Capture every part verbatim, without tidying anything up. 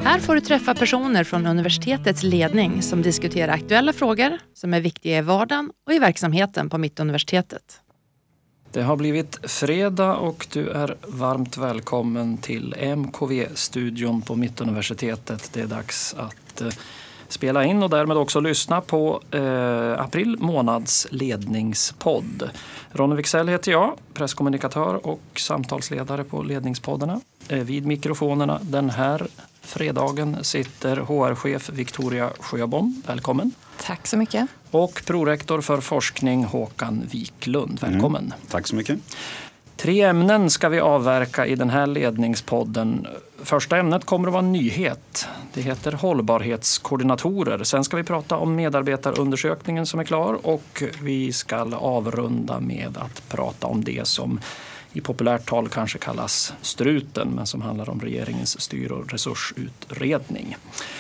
Här får du träffa personer från universitetets ledning som diskuterar aktuella frågor som är viktiga i vardagen och i verksamheten på Mittuniversitetet. Det har blivit fredag och du är varmt välkommen till M K V-studion på Mittuniversitetet. Det är dags att eh, spela in och därmed också lyssna på eh, april månads ledningspodd. Ronny Wicksell heter jag, presskommunikatör och samtalsledare på ledningspoddarna. Eh, vid mikrofonerna den här fredagen sitter H R-chef Victoria Sjöbom. Välkommen. Tack så mycket. Och prorektor för forskning Håkan Wiklund. Välkommen. Mm, tack så mycket. Tre ämnen ska vi avverka i den här ledningspodden. Första ämnet kommer att vara en nyhet. Det heter hållbarhetskoordinatorer. Sen ska vi prata om medarbetarundersökningen som är klar och vi ska avrunda med att prata om det som i populärt tal kanske kallas struten men som handlar om regeringens styr- och resursutredning.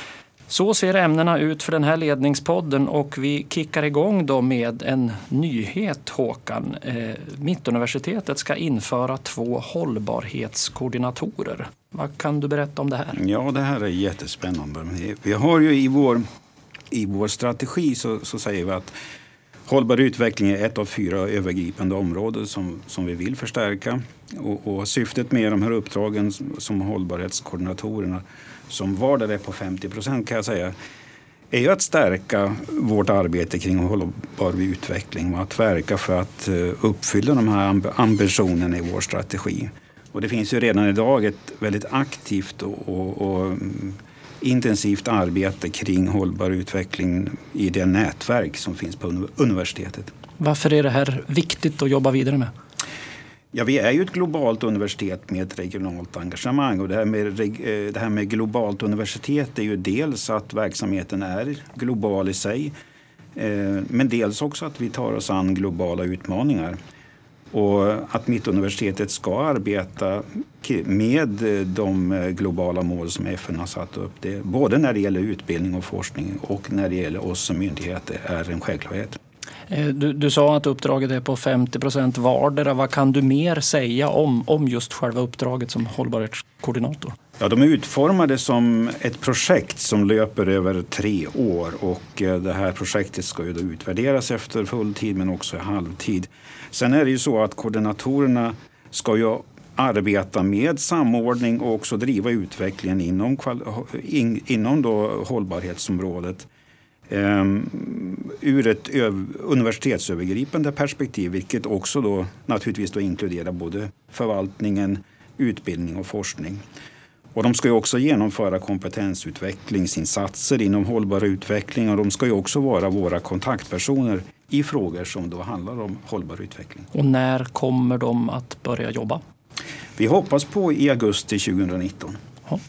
Så ser ämnena ut för den här ledningspodden och vi kickar igång då med en nyhet, Håkan. Eh, Mittuniversitetet ska införa två hållbarhetskoordinatorer. Vad kan du berätta om det här? Ja, det här är jättespännande. Vi har ju i vår, i vår strategi så, så säger vi att hållbar utveckling är ett av fyra övergripande områden som, som vi vill förstärka. Och, och syftet med de här uppdragen som hållbarhetskoordinatorerna som var det på femtio procent kan jag säga, är ju att stärka vårt arbete kring hållbar utveckling och att verka för att uppfylla de här ambitionerna i vår strategi. Och det finns ju redan idag ett väldigt aktivt och, och, och intensivt arbete kring hållbar utveckling i det nätverk som finns på universitetet. Varför är det här viktigt att jobba vidare med? Ja, vi är ju ett globalt universitet med ett regionalt engagemang och det här, med, det här med globalt universitet är ju dels att verksamheten är global i sig men dels också att vi tar oss an globala utmaningar och att Mittuniversitetet ska arbeta med de globala mål som F N har satt upp. Det, både när det gäller utbildning och forskning och när det gäller oss som myndigheter är en självklarhet. Du, du sa att uppdraget är på femtio procent vardera. Vad kan du mer säga om, om just själva uppdraget som hållbarhetskoordinator? Ja, de är utformade som ett projekt som löper över tre år och det här projektet ska ju då utvärderas efter fulltid men också i halvtid. Sen är det ju så att koordinatorerna ska ju arbeta med samordning och också driva utvecklingen inom, in, inom då hållbarhetsområdet. Um, ur ett öv- universitetsövergripande perspektiv vilket också då naturligtvis då inkluderar både förvaltningen, utbildning och forskning. Och de ska ju också genomföra kompetensutvecklingsinsatser inom hållbar utveckling och de ska ju också vara våra kontaktpersoner i frågor som då handlar om hållbar utveckling. Och när kommer de att börja jobba? Vi hoppas på i augusti tjugonitton. Ja.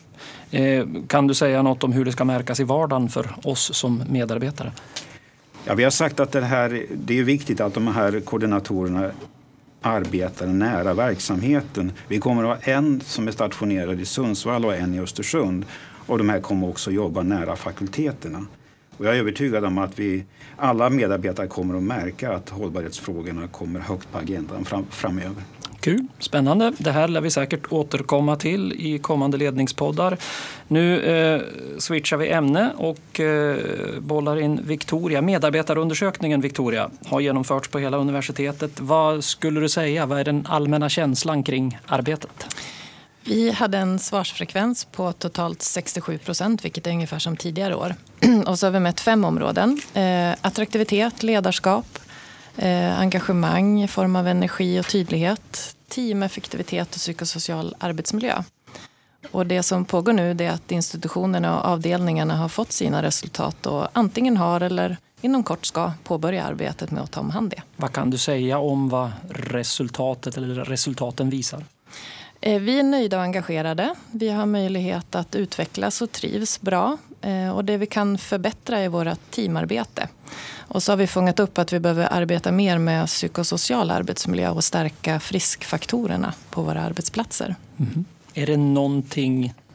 Kan du säga något om hur det ska märkas i vardagen för oss som medarbetare? Ja, vi har sagt att det, här, det är viktigt att de här koordinatorerna arbetar nära verksamheten. Vi kommer att ha en som är stationerad i Sundsvall och en i Östersund. Och de här kommer också jobba nära fakulteterna. Och jag är övertygad om att vi, alla medarbetare kommer att märka att hållbarhetsfrågorna kommer högt på agendan fram, framöver. Kul, spännande. Det här lär vi säkert återkomma till i kommande ledningspoddar. Nu eh, switchar vi ämne och eh, bollar in Victoria. Medarbetarundersökningen Victoria har genomförts på hela universitetet. Vad skulle du säga? Vad är den allmänna känslan kring arbetet? Vi hade en svarsfrekvens på totalt sextiosju procent, vilket är ungefär som tidigare år. Och så har vi mätt fem områden. Eh, attraktivitet, ledarskap, Eh, engagemang i form av energi och tydlighet, teameffektivitet och psykosocial arbetsmiljö. Och det som pågår nu är att institutionerna och avdelningarna har fått sina resultat och antingen har eller inom kort ska påbörja arbetet med att ta om hand det. Vad kan du säga om vad resultatet eller resultaten visar? Eh, vi är nöjda och engagerade. Vi har möjlighet att utvecklas och trivs bra. Eh, och det vi kan förbättra är våra teamarbete. Och så har vi fångat upp att vi behöver arbeta mer med psykosocial arbetsmiljö och stärka friskfaktorerna på våra arbetsplatser. Mm. Är det någonting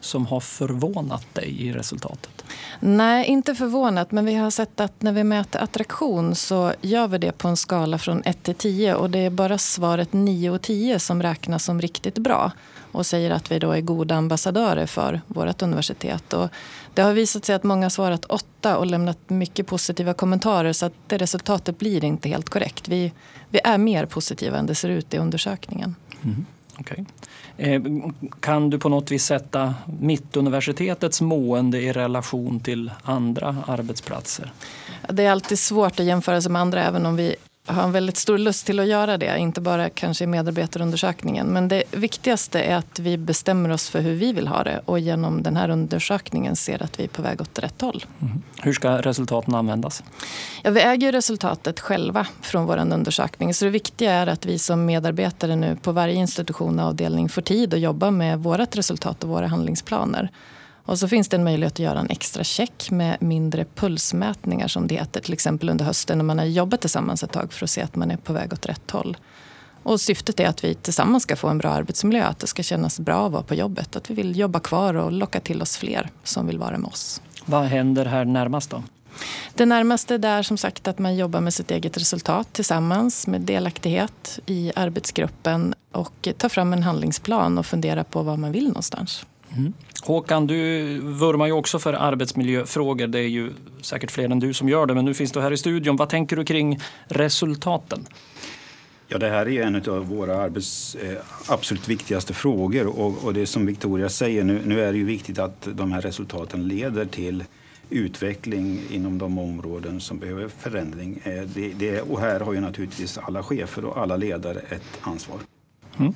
som har förvånat dig i resultatet? Nej, inte förvånat, men vi har sett att när vi mäter attraktion så gör vi det på en skala från ett till tio och det är bara svaret nio och tio som räknas som riktigt bra och säger att vi då är goda ambassadörer för vårt universitet. Och det har visat sig att många har svarat åtta och lämnat mycket positiva kommentarer så att det resultatet blir inte helt korrekt. Vi, vi är mer positiva än det ser ut i undersökningen. Mm. Okay. Eh, kan du på något vis sätta Mittuniversitetets mående i relation till andra arbetsplatser? Det är alltid svårt att jämföra sig med andra även om vi har en väldigt stor lust till att göra det. Inte bara kanske i medarbetarundersökningen. Men det viktigaste är att vi bestämmer oss för hur vi vill ha det. Och genom den här undersökningen ser att vi är på väg åt rätt håll. Mm. Hur ska resultaten användas? Ja, vi äger resultatet själva från vår undersökning. Så det viktiga är att vi som medarbetare nu på varje institution och avdelning får tid att jobba med vårt resultat och våra handlingsplaner. Och så finns det en möjlighet att göra en extra check med mindre pulsmätningar som det heter till exempel under hösten när man har jobbat tillsammans ett tag för att se att man är på väg åt rätt håll. Och syftet är att vi tillsammans ska få en bra arbetsmiljö, att det ska kännas bra att vara på jobbet, att vi vill jobba kvar och locka till oss fler som vill vara med oss. Vad händer här närmast då? Det närmaste är som sagt att man jobbar med sitt eget resultat tillsammans med delaktighet i arbetsgruppen och tar fram en handlingsplan och funderar på vad man vill någonstans. Mm. Håkan, du vurmar ju också för arbetsmiljöfrågor. Det är ju säkert fler än du som gör det, men nu finns du här i studion. Vad tänker du kring resultaten? Ja, det här är en av våra arbets, eh, absolut viktigaste frågor och, och det som Victoria säger, nu, nu är det ju viktigt att de här resultaten leder till utveckling inom de områden som behöver förändring. Eh, det, det, och här har ju naturligtvis alla chefer och alla ledare ett ansvar. Mm.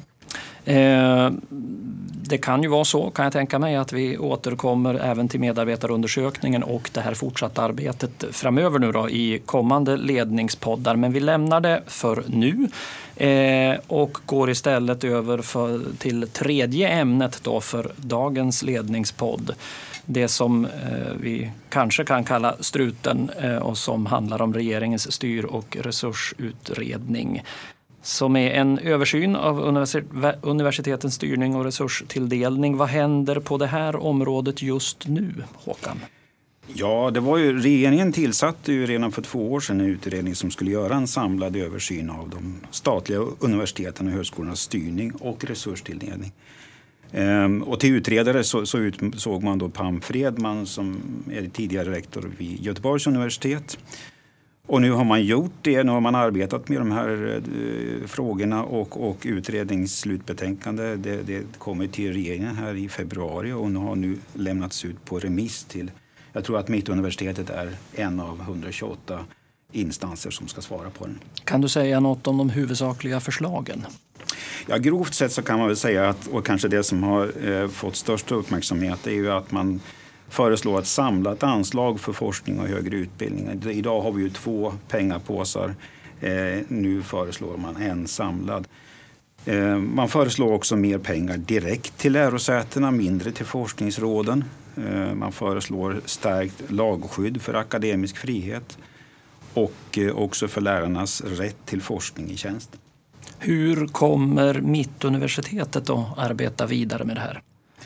Eh, det kan ju vara så, kan jag tänka mig, att vi återkommer även till medarbetarundersökningen och det här fortsatta arbetet framöver nu då i kommande ledningspoddar. Men vi lämnar det för nu eh, och går istället över för, till tredje ämnet då för dagens ledningspodd. Det som eh, vi kanske kan kalla struten eh, och som handlar om regeringens styr- och resursutredning. Som är en översyn av universitetens styrning och resurstilldelning. Vad händer på det här området just nu, Håkan? Ja, det var ju, regeringen tillsatte ju redan för två år sedan en utredning som skulle göra en samlad översyn av de statliga universiteten och högskolornas styrning och resurstilldelning. Ehm, och till utredare så, så utsåg man då Pam Fredman som är tidigare rektor vid Göteborgs universitet. Och nu har man gjort det, nu har man arbetat med de här eh, frågorna och, och utredningsslutbetänkande. Det, det kommer till regeringen här i februari och nu har nu lämnats ut på remiss till, jag tror att Mittuniversitetet är en av hundratjugoåtta instanser som ska svara på den. Kan du säga något om de huvudsakliga förslagen? Ja, grovt sett så kan man väl säga att, och kanske det som har eh, fått största uppmärksamhet är ju att man föreslår ett samlat anslag för forskning och högre utbildning. Idag har vi ju två pengapåsar. Eh, nu föreslår man en samlad. Eh, man föreslår också mer pengar direkt till lärosätena, mindre till forskningsråden. Eh, man föreslår stärkt lagskydd för akademisk frihet och eh, också för lärarnas rätt till forskning i tjänst. Hur kommer Mittuniversitetet att arbeta vidare med det här?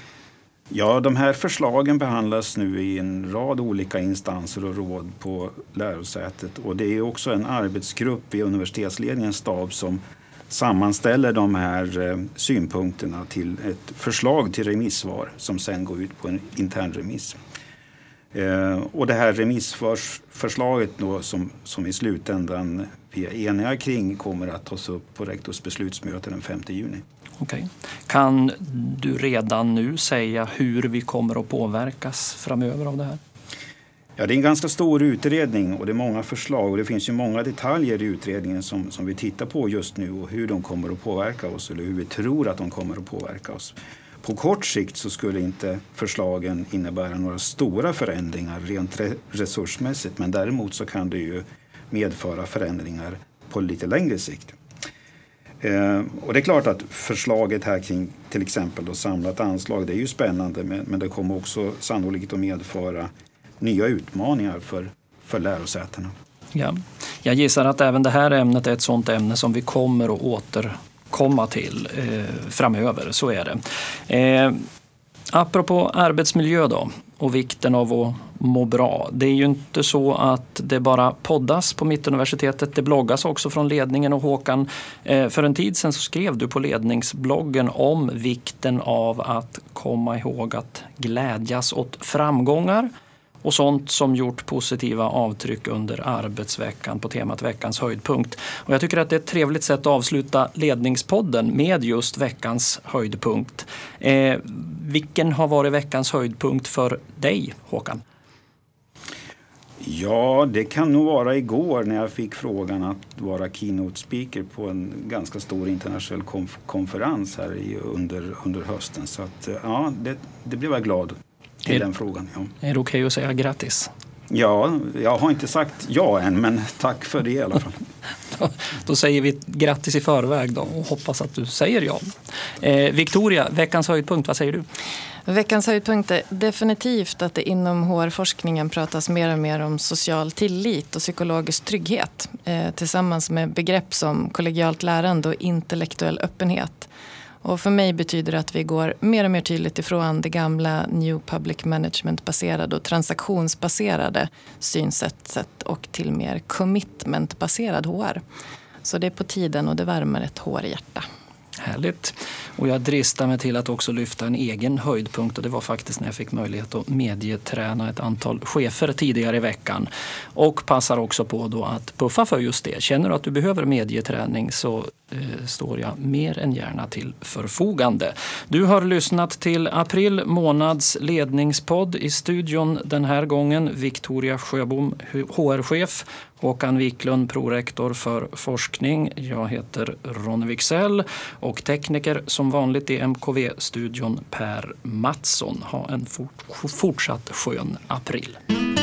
Ja, de här förslagen behandlas nu i en rad olika instanser och råd på lärosätet. Och det är också en arbetsgrupp i universitetsledningens stab som sammanställer de här eh, synpunkterna till ett förslag till remissvar som sen går ut på en intern remiss. Eh, och det här remissförslaget då, som, som i slutändan vi är eniga kring kommer att tas upp på rektors beslutsmöte den femte juni. Okej. Kan du redan nu säga hur vi kommer att påverkas framöver av det här? Ja, det är en ganska stor utredning och det är många förslag och det finns ju många detaljer i utredningen som, som vi tittar på just nu och hur de kommer att påverka oss eller hur vi tror att de kommer att påverka oss. På kort sikt så skulle inte förslagen innebära några stora förändringar rent resursmässigt, men däremot så kan det ju medföra förändringar på lite längre sikt. Eh, och det är klart att förslaget här kring till exempel då samlat anslag, det är ju spännande, men, men det kommer också sannolikt att medföra nya utmaningar för, för lärosätena. Ja. Jag gissar att även det här ämnet är ett sådant ämne som vi kommer att återkomma till eh, framöver, så är det. Eh, Apropå arbetsmiljö då och vikten av att må bra. Det är ju inte så att det bara poddas på Mittuniversitetet. Det bloggas också från ledningen och Håkan. Eh, för en tid sedan så skrev du på ledningsbloggen om vikten av att komma ihåg att glädjas åt framgångar och sånt som gjort positiva avtryck under arbetsveckan på temat veckans höjdpunkt. Och jag tycker att det är ett trevligt sätt att avsluta ledningspodden med just veckans höjdpunkt. Eh, vilken har varit veckans höjdpunkt för dig, Håkan? Ja, det kan nog vara igår när jag fick frågan att vara keynote speaker på en ganska stor internationell konf- konferens här i, under, under hösten. Så att, ja, det, det blev jag glad till är, den frågan. Ja. Är det okej okay att säga grattis? Ja, jag har inte sagt ja än, men tack för det i alla fall. då, då säger vi grattis i förväg då och hoppas att du säger ja. Eh, Victoria, veckans höjdpunkt, vad säger du? Veckans höjdpunkt är definitivt att det inom H R-forskningen pratas mer och mer om social tillit och psykologisk trygghet eh, tillsammans med begrepp som kollegialt lärande och intellektuell öppenhet. Och för mig betyder det att vi går mer och mer tydligt ifrån det gamla New Public Management-baserade och transaktionsbaserade synsättet och till mer commitment-baserad H R. Så det är på tiden och det värmer ett H R-hjärta. Härligt. Och jag dristar mig till att också lyfta en egen höjdpunkt och det var faktiskt när jag fick möjlighet att medieträna ett antal chefer tidigare i veckan. Och passar också på då att puffa för just det. Känner du att du behöver medieträning så eh, står jag mer än gärna till förfogande. Du har lyssnat till april månads ledningspodd i studion den här gången. Victoria Sjöbom, H R-chef. Håkan Wiklund, prorektor för forskning. Jag heter Ronny Wicksell och tekniker som vanligt i M K V-studion Per Mattsson. Ha en fort, fortsatt skön april.